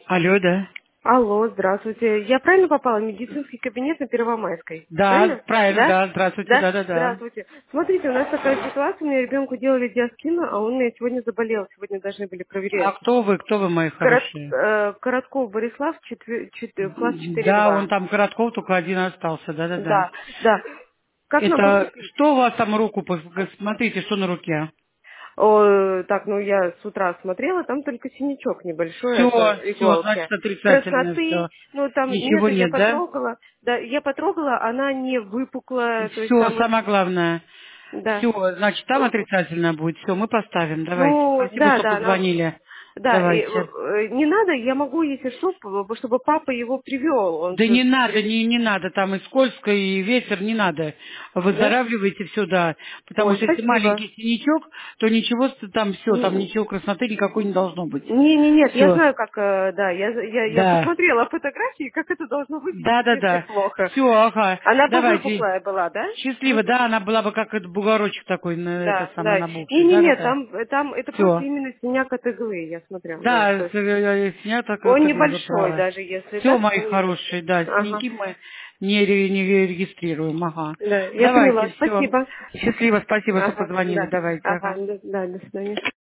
Алло, да. Алло, здравствуйте. Я правильно попала в медицинский кабинет на Первомайской? Да, Правильно? правильно, Да? да, здравствуйте, Да? да-да-да. Здравствуйте. Смотрите, у нас такая ситуация, у меня ребенку делали диаскину, а он у меня сегодня заболел, сегодня должны были А проверять. кто вы, мои хорошие? Коротков Борислав, класс Да, он 4-2. там Коротков только один остался, да-да-да. Да, да. Как нам Это, поступить? что у вас там руку, смотрите, что на руке? Так, ну я с утра смотрела, там только синячок небольшой от Все, значит иголки. отрицательное Красноты, все. ну там Ничего нету, я нет, да? потрогала, да, я потрогала, она не выпуклая, то есть Все, там, самое главное. да. Все, значит, там отрицательное будет. Все, мы поставим, давайте. Ну, Спасибо, да, что да, позвонили. да, Давайте. не надо, я могу, если что, чтобы папа его привел, он Да же, не надо, не надо, там и скользко, и ветер, не надо. да? Выздоравливайте все, да. Потому Ой, что если спасибо. маленький синячок, то ничего там все, там ничего красоты никакой не должно быть. Нет, я Все, знаю, как, да, я да. посмотрела фотографии, как это должно выглядеть, Да, да, если да. плохо. Все, ага. Она бы Давайте. выпуклая была, да? Счастливо, да, она была бы как этот бугорочек такой, это Да, самое да. набухший. Да, да, Не, да. там это просто Все. именно синяк от иглы, я смотрю, да. Да, То есть снято как он вы небольшой правы. даже, если Все, так, мои он небольшой. хорошие, да, Ага. синяки мы не регистрируем, ага. Да, я Давайте, поняла. все. Спасибо. Счастливо, спасибо, что Ага, позвонили, да. давайте, Ага, ага. да, до свидания.